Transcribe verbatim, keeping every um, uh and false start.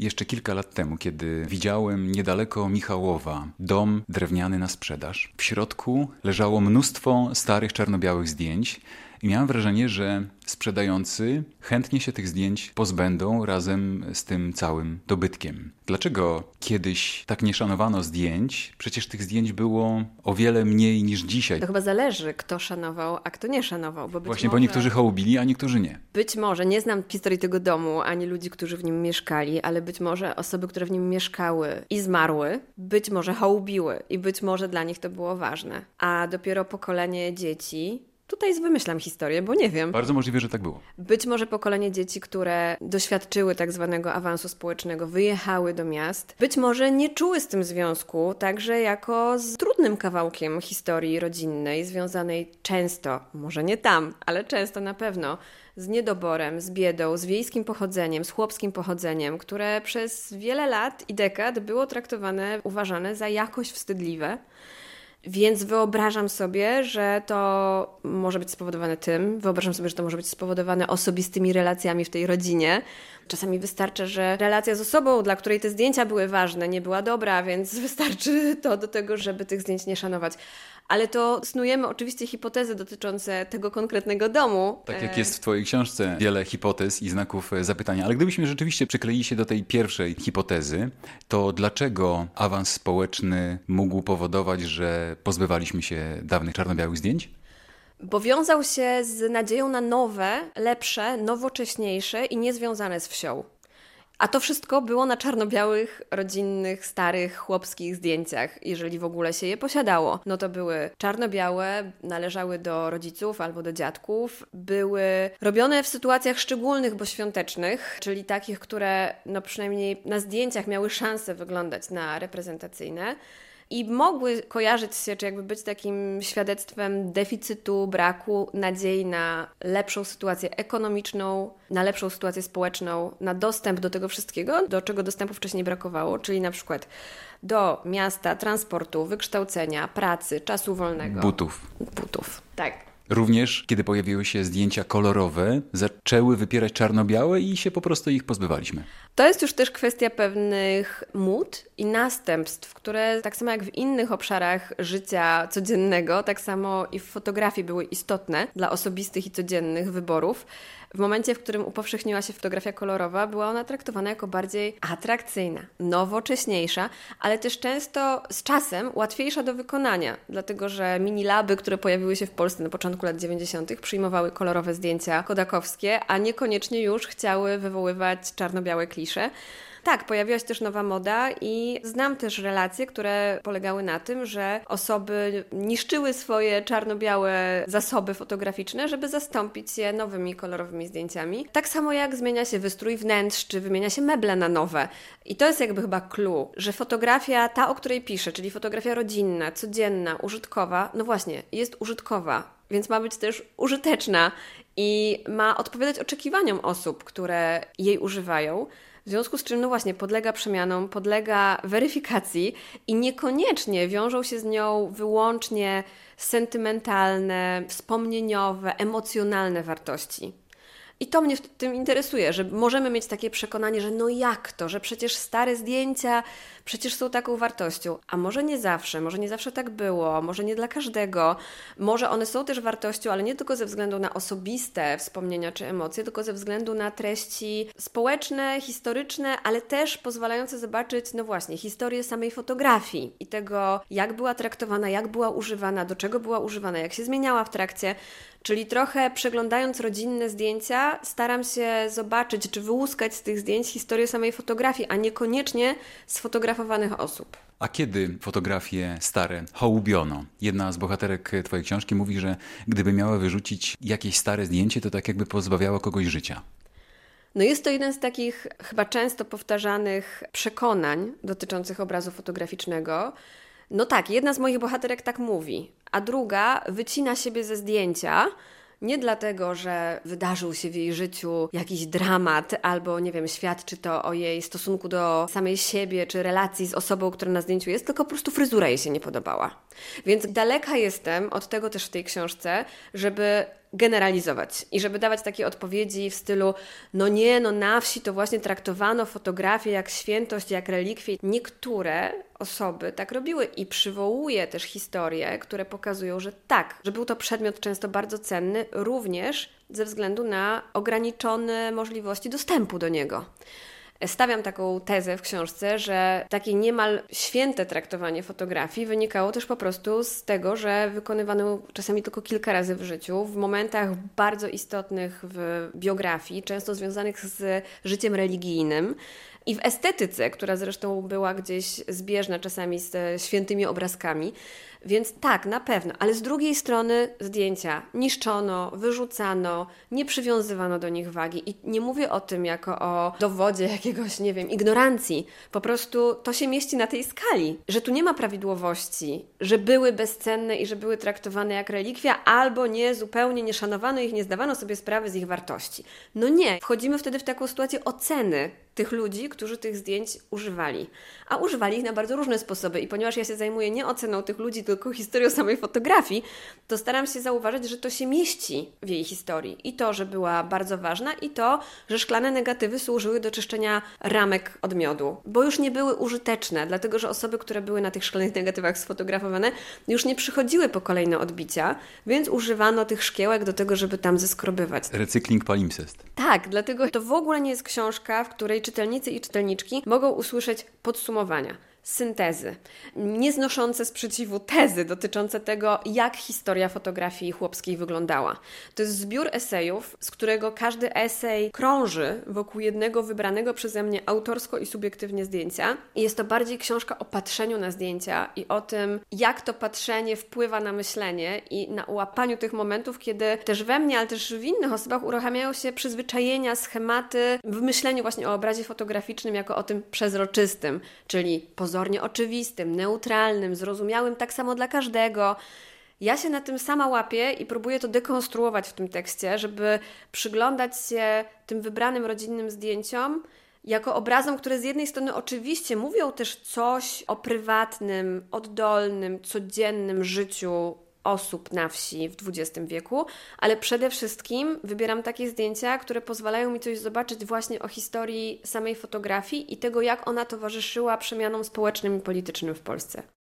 Jeszcze kilka lat temu, kiedy widziałem niedaleko Michałowa dom drewniany na sprzedaż, w środku leżało mnóstwo starych czarno-białych zdjęć i miałem wrażenie, że sprzedający chętnie się tych zdjęć pozbędą razem z tym całym dobytkiem. Dlaczego kiedyś tak nie szanowano zdjęć? Przecież tych zdjęć było o wiele mniej niż dzisiaj. To chyba zależy, kto szanował, a kto nie szanował. Bo być Właśnie, może... bo niektórzy hołubili, a niektórzy nie. Być może, nie znam historii tego domu, ani ludzi, którzy w nim mieszkali, ale być może osoby, które w nim mieszkały i zmarły, być może hołubiły i być może dla nich to było ważne. A dopiero pokolenie dzieci... Tutaj wymyślam historię, bo nie wiem. Bardzo możliwe, że tak było. Być może pokolenie dzieci, które doświadczyły tak zwanego awansu społecznego, wyjechały do miast, być może nie czuły z tym związku, także jako z trudnym kawałkiem historii rodzinnej, związanej często, może nie tam, ale często na pewno, z niedoborem, z biedą, z wiejskim pochodzeniem, z chłopskim pochodzeniem, które przez wiele lat i dekad było traktowane, uważane za jakoś wstydliwe. Więc wyobrażam sobie, że to może być spowodowane tym, wyobrażam sobie, że to może być spowodowane osobistymi relacjami w tej rodzinie. Czasami wystarczy, że relacja z osobą, dla której te zdjęcia były ważne, nie była dobra, więc wystarczy to do tego, żeby tych zdjęć nie szanować. Ale to snujemy oczywiście hipotezy dotyczące tego konkretnego domu. Tak jak jest w twojej książce wiele hipotez i znaków zapytania. Ale gdybyśmy rzeczywiście przykleili się do tej pierwszej hipotezy, to dlaczego awans społeczny mógł powodować, że pozbywaliśmy się dawnych czarno-białych zdjęć? Bo wiązał się z nadzieją na nowe, lepsze, nowocześniejsze i niezwiązane z wsią. A to wszystko było na czarno-białych, rodzinnych, starych, chłopskich zdjęciach, jeżeli w ogóle się je posiadało. No to były czarno-białe, należały do rodziców albo do dziadków, były robione w sytuacjach szczególnych, bo świątecznych, czyli takich, które no przynajmniej na zdjęciach miały szansę wyglądać na reprezentacyjne. I mogły kojarzyć się, czy jakby być takim świadectwem deficytu, braku nadziei na lepszą sytuację ekonomiczną, na lepszą sytuację społeczną, na dostęp do tego wszystkiego, do czego dostępu wcześniej brakowało, czyli na przykład do miasta, transportu, wykształcenia, pracy, czasu wolnego. Butów. Butów, tak. Również, kiedy pojawiły się zdjęcia kolorowe, zaczęły wypierać czarno-białe i się po prostu ich pozbywaliśmy. To jest już też kwestia pewnych mód i następstw, które tak samo jak w innych obszarach życia codziennego, tak samo i w fotografii były istotne dla osobistych i codziennych wyborów. W momencie, w którym upowszechniła się fotografia kolorowa, była ona traktowana jako bardziej atrakcyjna, nowocześniejsza, ale też często z czasem łatwiejsza do wykonania, dlatego że minilaby, które pojawiły się w Polsce na początku lat dziewięćdziesiątych przyjmowały kolorowe zdjęcia kodakowskie, a niekoniecznie już chciały wywoływać czarno-białe klisze. Tak, pojawiła się też nowa moda i znam też relacje, które polegały na tym, że osoby niszczyły swoje czarno-białe zasoby fotograficzne, żeby zastąpić je nowymi kolorowymi zdjęciami. Tak samo jak zmienia się wystrój wnętrz, czy wymienia się meble na nowe. I to jest jakby chyba clue, że fotografia, ta o której piszę, czyli fotografia rodzinna, codzienna, użytkowa, no właśnie, jest użytkowa, więc ma być też użyteczna i ma odpowiadać oczekiwaniom osób, które jej używają. W związku z czym, no właśnie, podlega przemianom, podlega weryfikacji i niekoniecznie wiążą się z nią wyłącznie sentymentalne, wspomnieniowe, emocjonalne wartości. I to mnie w tym interesuje, że możemy mieć takie przekonanie, że no jak to, że przecież stare zdjęcia przecież są taką wartością. A może nie zawsze, może nie zawsze tak było, może nie dla każdego. Może one są też wartością, ale nie tylko ze względu na osobiste wspomnienia czy emocje, tylko ze względu na treści społeczne, historyczne, ale też pozwalające zobaczyć, no właśnie, historię samej fotografii i tego, jak była traktowana, jak była używana, do czego była używana, jak się zmieniała w trakcie. Czyli trochę przeglądając rodzinne zdjęcia, staram się zobaczyć, czy wyłuskać z tych zdjęć historię samej fotografii, a niekoniecznie sfotografowanych osób. A kiedy fotografie stare hołubiono? Jedna z bohaterek twojej książki mówi, że gdyby miała wyrzucić jakieś stare zdjęcie, to tak jakby pozbawiała kogoś życia. No jest to jeden z takich chyba często powtarzanych przekonań dotyczących obrazu fotograficznego. No tak, jedna z moich bohaterek tak mówi, a druga wycina siebie ze zdjęcia, nie dlatego, że wydarzył się w jej życiu jakiś dramat albo, nie wiem, świadczy to o jej stosunku do samej siebie czy relacji z osobą, która na zdjęciu jest, tylko po prostu fryzura jej się nie podobała. Więc daleka jestem od tego też w tej książce, żeby generalizować i żeby dawać takie odpowiedzi w stylu no nie, no na wsi to właśnie traktowano fotografię jak świętość, jak relikwie. Niektóre osoby tak robiły i przywołuje też historie, które pokazują, że tak, że był to przedmiot często bardzo cenny, również ze względu na ograniczone możliwości dostępu do niego. Stawiam taką tezę w książce, że takie niemal święte traktowanie fotografii wynikało też po prostu z tego, że wykonywano czasami tylko kilka razy w życiu, w momentach bardzo istotnych w biografii, często związanych z życiem religijnym i w estetyce, która zresztą była gdzieś zbieżna czasami z świętymi obrazkami. Więc tak, na pewno, ale z drugiej strony zdjęcia niszczono, wyrzucano, nie przywiązywano do nich wagi i nie mówię o tym jako o dowodzie jakiegoś, nie wiem, ignorancji. Po prostu to się mieści na tej skali, że tu nie ma prawidłowości, że były bezcenne i że były traktowane jak relikwia, albo nie, zupełnie nie szanowano ich, nie zdawano sobie sprawy z ich wartości. No nie, wchodzimy wtedy w taką sytuację oceny tych ludzi, którzy tych zdjęć używali. A używali ich na bardzo różne sposoby i ponieważ ja się zajmuję nie oceną tych ludzi, tylko historią samej fotografii, to staram się zauważyć, że to się mieści w jej historii. I to, że była bardzo ważna i to, że szklane negatywy służyły do czyszczenia ramek od miodu, bo już nie były użyteczne, dlatego że osoby, które były na tych szklanych negatywach sfotografowane, już nie przychodziły po kolejne odbicia, więc używano tych szkiełek do tego, żeby tam zeskrobywać. Recykling palimpsest. Tak, dlatego to w ogóle nie jest książka, w której czytelnicy i czytelniczki mogą usłyszeć podsumowania, syntezy, nieznoszące sprzeciwu tezy dotyczące tego, jak historia fotografii chłopskiej wyglądała. To jest zbiór esejów, z którego każdy esej krąży wokół jednego wybranego przeze mnie autorsko i subiektywnie zdjęcia. I jest to bardziej książka o patrzeniu na zdjęcia i o tym, jak to patrzenie wpływa na myślenie i na ułapaniu tych momentów, kiedy też we mnie, ale też w innych osobach uruchamiają się przyzwyczajenia, schematy w myśleniu właśnie o obrazie fotograficznym jako o tym przezroczystym, czyli pozornie oczywistym, neutralnym, zrozumiałym tak samo dla każdego. Ja się na tym sama łapię i próbuję to dekonstruować w tym tekście, żeby przyglądać się tym wybranym rodzinnym zdjęciom jako obrazom, które z jednej strony oczywiście mówią też coś o prywatnym, oddolnym, codziennym życiu osób na wsi w dwudziestym wieku, ale przede wszystkim wybieram takie zdjęcia, które pozwalają mi coś zobaczyć właśnie o historii samej fotografii i tego, jak ona towarzyszyła przemianom społecznym i politycznym w Polsce.